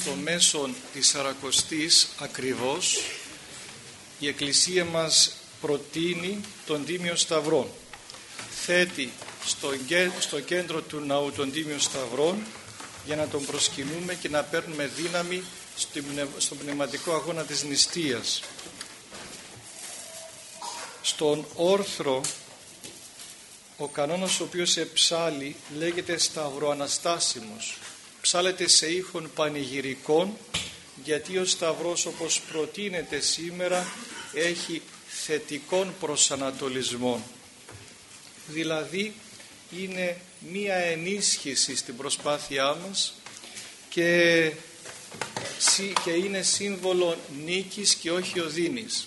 στο μέσο της Σαρακοστής ακριβώς η Εκκλησία μας προτείνει τον Τίμιο Σταυρό. Θέτει στο κέντρο του ναού τον Τίμιο Σταυρό για να τον προσκυνούμε και να παίρνουμε δύναμη στον πνευματικό αγώνα της νηστείας. Στον όρθρο ο κανόνας ο οποίος εψάλλει λέγεται Σταυροαναστάσιμος. Ψάλλεται σε ήχον πανηγυρικών, γιατί ο Σταυρός, όπως προτείνεται σήμερα, έχει θετικών προσανατολισμών. Δηλαδή είναι μία ενίσχυση στην προσπάθειά μας και είναι σύμβολο νίκης και όχι οδύνης.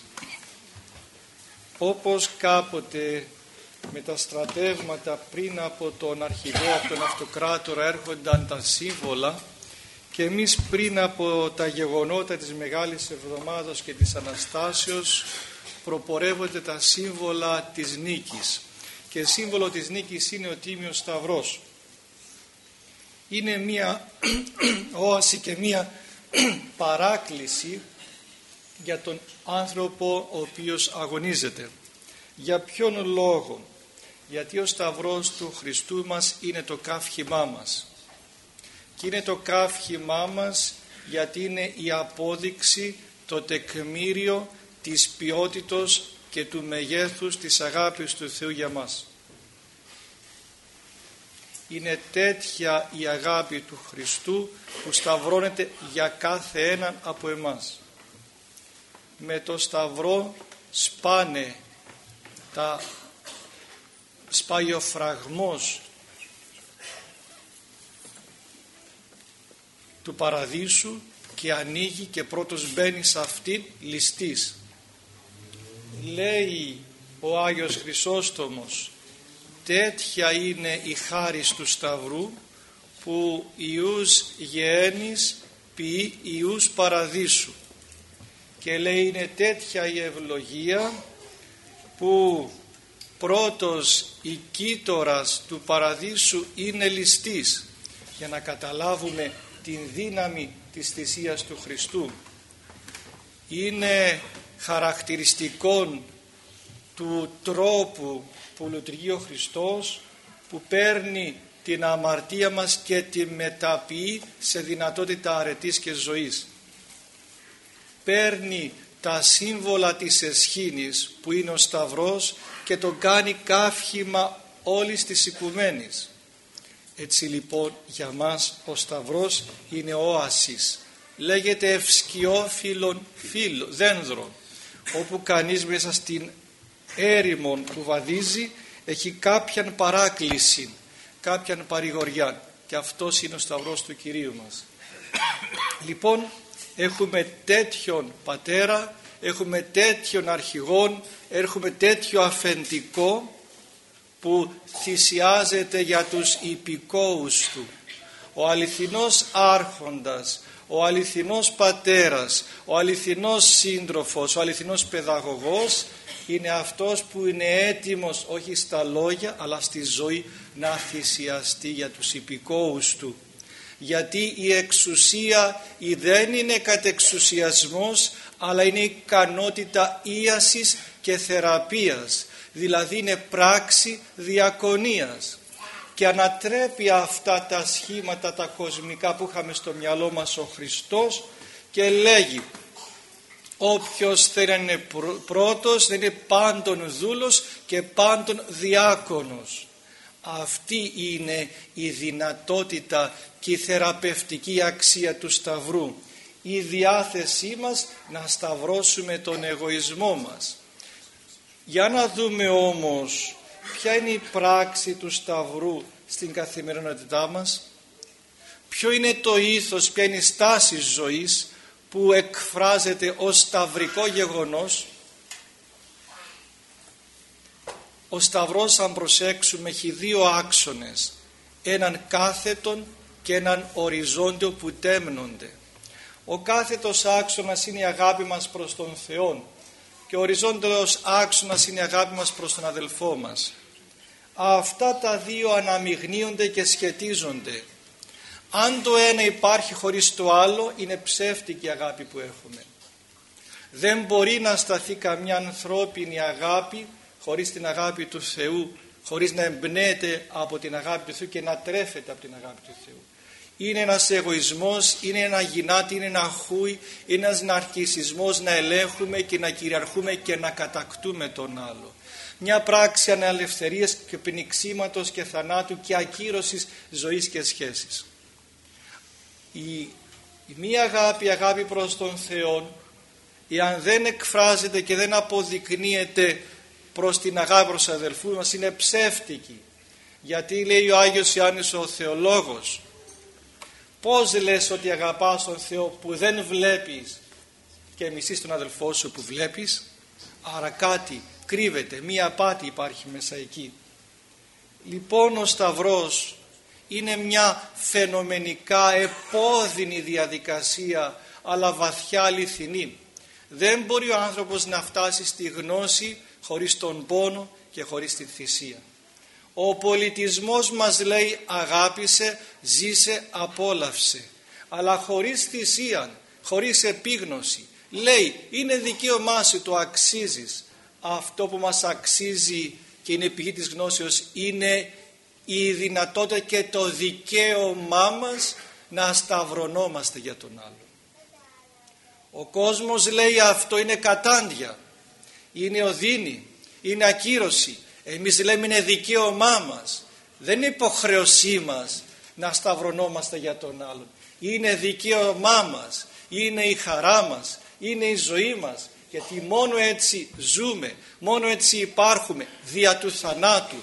Όπως κάποτε με τα στρατεύματα πριν από τον αρχηγό, από τον αυτοκράτορα έρχονταν τα σύμβολα, και εμείς πριν από τα γεγονότα της Μεγάλης Εβδομάδος και της Αναστάσεως προπορεύονται τα σύμβολα της νίκης, και σύμβολο της νίκης είναι ο Τίμιος Σταυρός. Είναι μία όαση και μία παράκληση για τον άνθρωπο ο οποίος αγωνίζεται. Για ποιον λόγο? Γιατί ο Σταυρός του Χριστού μας είναι το καύχημά μας, και είναι το καύχημά μας γιατί είναι η απόδειξη, το τεκμήριο της ποιότητος και του μεγέθους της αγάπης του Θεού για μας. Είναι τέτοια η αγάπη του Χριστού που σταυρώνεται για κάθε έναν από εμάς. Με το Σταυρό σπάει ο φραγμός του παραδείσου και ανοίγει και πρώτος μπαίνει σε αυτήν ληστής. Λέει ο Άγιος Χρυσόστομος, τέτοια είναι η χάρις του Σταυρού που ιούς γεένης ποιεί ιούς παραδείσου, και λέει είναι τέτοια η ευλογία που πρώτος η κύττορας του παραδείσου είναι ληστής, για να καταλάβουμε την δύναμη της θυσίας του Χριστού. Είναι χαρακτηριστικό του τρόπου που λειτουργεί ο Χριστός, που παίρνει την αμαρτία μας και τη μεταποιεί σε δυνατότητα αρετής και ζωής. Παίρνει τα σύμβολα της εσχήνης που είναι ο Σταυρός και τον κάνει καύχημα όλης της οικουμένης. Έτσι λοιπόν για μας ο Σταυρός είναι όασης. Λέγεται ευσκιόφυλλον δένδρο, όπου κανείς μέσα στην έρημο που βαδίζει έχει κάποιαν παράκληση, κάποιαν παρηγοριά, και αυτός είναι ο Σταυρός του Κυρίου μας. Λοιπόν, έχουμε τέτοιον πατέρα, έχουμε τέτοιον αρχηγόν, έχουμε τέτοιο αφεντικό που θυσιάζεται για τους υπηκόους του. Ο αληθινός άρχοντας, ο αληθινός πατέρας, ο αληθινός σύντροφος, ο αληθινός παιδαγωγός είναι αυτός που είναι έτοιμος όχι στα λόγια αλλά στη ζωή να θυσιαστεί για τους υπηκόους του. Γιατί η εξουσία δεν είναι κατεξουσιασμός, αλλά είναι ικανότητα ίασης και θεραπείας, δηλαδή είναι πράξη διακονίας, και ανατρέπει αυτά τα σχήματα τα κοσμικά που είχαμε στο μυαλό μας ο Χριστός και λέγει όποιος θέλει να είναι πρώτος να είναι πάντων δούλος και πάντων διάκονος. Αυτή είναι η δυνατότητα και η θεραπευτική αξία του Σταυρού, η διάθεσή μας να σταυρώσουμε τον εγωισμό μας. Για να δούμε όμως ποια είναι η πράξη του Σταυρού στην καθημερινότητά μας, ποιο είναι το ήθος, ποια είναι η στάση ζωής που εκφράζεται ως σταυρικό γεγονός. Ο Σταυρός, αν προσέξουμε, έχει δύο άξονες, έναν κάθετον και έναν οριζόντιο που τέμνονται. Ο κάθετος άξονας είναι η αγάπη μας προς τον Θεό και ο οριζόντιος άξονας είναι η αγάπη μας προς τον αδελφό μας. Αυτά τα δύο αναμειγνύονται και σχετίζονται. Αν το ένα υπάρχει χωρίς το άλλο, είναι ψεύτικη η αγάπη που έχουμε. Δεν μπορεί να σταθεί καμιά ανθρώπινη αγάπη χωρίς την αγάπη του Θεού, χωρίς να εμπνέεται από την αγάπη του Θεού και να τρέφεται από την αγάπη του Θεού. Είναι ένας εγωισμός, είναι ένα γυνάτι, είναι ένα χούι, είναι ένας ναρκισσισμός να ελέγχουμε και να κυριαρχούμε και να κατακτούμε τον άλλο. Μια πράξη ανελευθερίας και πνιξίματος και θανάτου και ακύρωσης ζωής και σχέσης. Η μία αγάπη, η αγάπη προς τον Θεό, εάν δεν εκφράζεται και δεν αποδεικνύεται προς την αγάπη προς τους αδελφούς μας, είναι ψεύτικη. Γιατί λέει ο Άγιος Ιωάννης ο Θεολόγος, πώς λες ότι αγαπάς τον Θεό που δεν βλέπεις και μισείς τον αδελφό σου που βλέπεις? Άρα κάτι κρύβεται, μία απάτη υπάρχει μέσα εκεί. Λοιπόν, ο Σταυρός είναι μια φαινομενικά επώδυνη διαδικασία, αλλά βαθιά αληθινή. Δεν μπορεί ο άνθρωπος να φτάσει στη γνώση χωρίς τον πόνο και χωρίς την θυσία. Ο πολιτισμός μας λέει αγάπησε, ζήσε, απόλαυσε, αλλά χωρίς θυσία, χωρίς επίγνωση. Λέει είναι δικαίωμά σου, το αξίζεις. Αυτό που μας αξίζει και είναι πηγή της γνώσεως είναι η δυνατότητα και το δικαίωμά μας να σταυρωνόμαστε για τον άλλο. Ο κόσμος λέει αυτό είναι κατάντια, είναι οδύνη, είναι ακύρωση. Εμείς λέμε είναι δικαίωμά μας, δεν είναι υποχρέωσή μας να σταυρωνόμαστε για τον άλλον. Είναι δικαίωμά μας, είναι η χαρά μας, είναι η ζωή μας, γιατί μόνο έτσι ζούμε, μόνο έτσι υπάρχουμε, δια του θανάτου,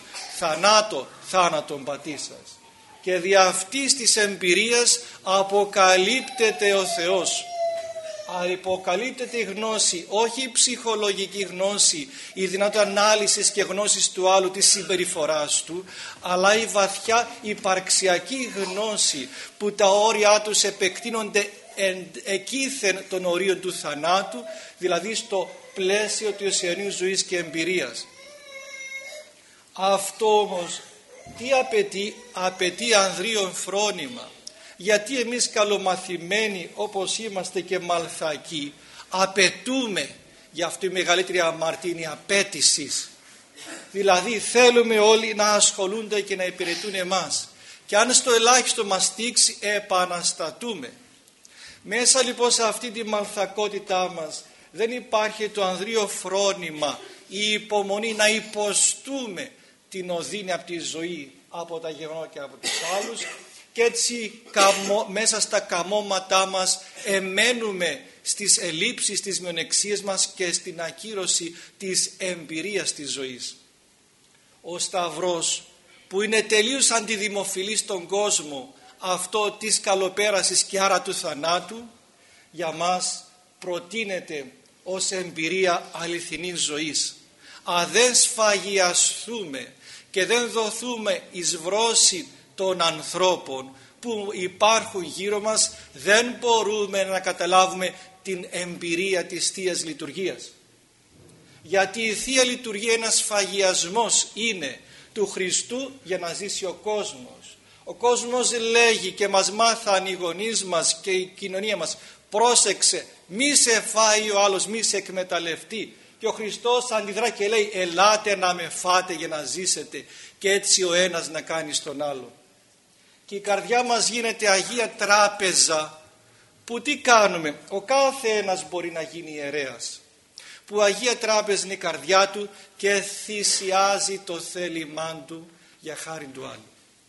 θάνατον πατήσας. Και δια αυτής της εμπειρίας αποκαλύπτεται ο Θεός. Αποκαλύπτεται η γνώση, όχι η ψυχολογική γνώση, η δυνατότητα ανάλυσης και γνώσης του άλλου, της συμπεριφοράς του, αλλά η βαθιά υπαρξιακή γνώση που τα όρια τους επεκτείνονται εκείθεν των ορίων του θανάτου, δηλαδή στο πλαίσιο του αιωνίου ζωής και εμπειρίας. Αυτό όμως τι απαιτεί ανδρείον φρόνημα. Γιατί εμείς καλομαθημένοι όπως είμαστε και μαλθακοί απαιτούμε, για αυτή η μεγαλύτερη αμαρτία είναι η απέτησης. Δηλαδή θέλουμε όλοι να ασχολούνται και να υπηρετούν εμάς, και αν στο ελάχιστο μας τύξει επαναστατούμε. Μέσα λοιπόν σε αυτή τη μαλθακότητά μας δεν υπάρχει το ανδρείο φρόνημα, η υπομονή να υποστούμε την οδύνη από τη ζωή, από τα γεγονότα και από τους άλλους, και έτσι μέσα στα καμώματά μας εμένουμε στις ελλείψεις, στις μειονεξίες μας και στην ακύρωση της εμπειρίας της ζωής. Ο Σταυρός που είναι τελείως αντιδημοφιλής στον κόσμο, αυτό της καλοπέρασης και άρα του θανάτου, για μας προτείνεται ως εμπειρία αληθινής ζωής. Αν δεν σφαγιαστούμε και δεν δοθούμε εις βρώση των ανθρώπων που υπάρχουν γύρω μας, δεν μπορούμε να καταλάβουμε την εμπειρία της Θείας Λειτουργίας. Γιατί η Θεία Λειτουργία ένας σφαγιασμός είναι του Χριστού για να ζήσει ο κόσμος. Ο κόσμος λέγει και μας μάθαν οι γονείς μας και η κοινωνία μας, πρόσεξε, μη σε φάει ο άλλος, μη σε εκμεταλλευτεί. Και ο Χριστός αντιδρά και λέει ελάτε να με φάτε για να ζήσετε, και έτσι ο ένας να κάνει στον άλλο. Και η καρδιά μας γίνεται Αγία Τράπεζα που τι κάνουμε? Ο κάθε ένας μπορεί να γίνει ιερέας, που Αγία Τράπεζα είναι η καρδιά του και θυσιάζει το θέλημά του για χάρη του άλλου.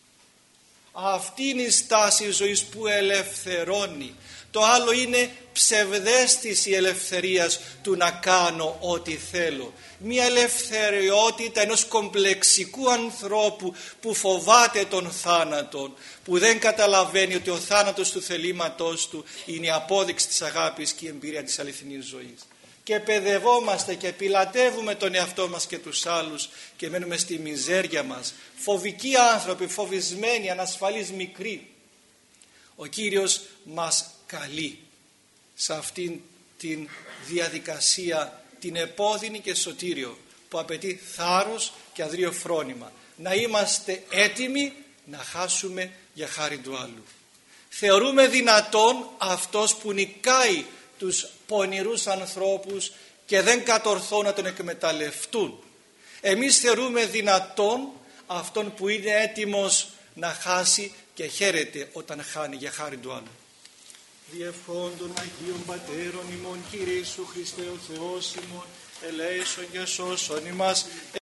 Αυτή είναι η στάση ζωής που ελευθερώνει. Το άλλο είναι ψευδαίσθηση ελευθερίας του να κάνω ό,τι θέλω. Μια ελευθεριότητα ενός κομπλεξικού ανθρώπου που φοβάται τον θάνατο, που δεν καταλαβαίνει ότι ο θάνατος του θελήματός του είναι η απόδειξη της αγάπης και η εμπειρία της αληθινής ζωής. Και παιδευόμαστε και πιλατεύουμε τον εαυτό μας και τους άλλους και μένουμε στη μιζέρια μας. Φοβικοί άνθρωποι, φοβισμένοι, ανασφαλείς, μικροί. Ο Κύριος μας καλεί σε αυτήν την διαδικασία, την επώδυνη και σωτήριο, που απαιτεί θάρρος και ανδρείο φρόνημα. Να είμαστε έτοιμοι να χάσουμε για χάρη του άλλου. Θεωρούμε δυνατόν αυτός που νικάει τους πονηρούς ανθρώπους και δεν κατορθώ να τον εκμεταλλευτούν. Εμείς θεωρούμε δυνατόν αυτόν που είναι έτοιμος να χάσει και χαίρεται όταν χάνει για χάρη του άλλου. Διευχών των Αγίων Πατέρων ημών, Κύριε Ιησού Χριστέ ο Θεός ημών, ελέησον και σώσον ημάς.